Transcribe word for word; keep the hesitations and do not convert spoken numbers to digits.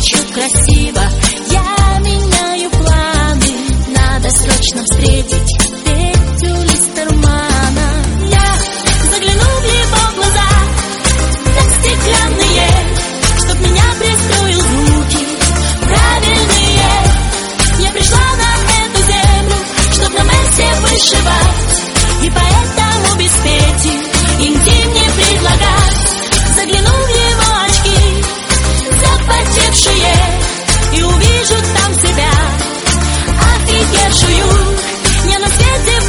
навстречу красиво. Я меняю планы, надо срочно встретить Петю Листермана. Я загляну в его глаза, как стеклянные, чтоб меня пристроил звуки правильные. Я пришла на эту землю, чтоб на Мерсе вышивать, и поэтому без Пети интим не предлагать. Загляну в его очки, запотевшие, и увижу там себя, офигевшую. Я на свете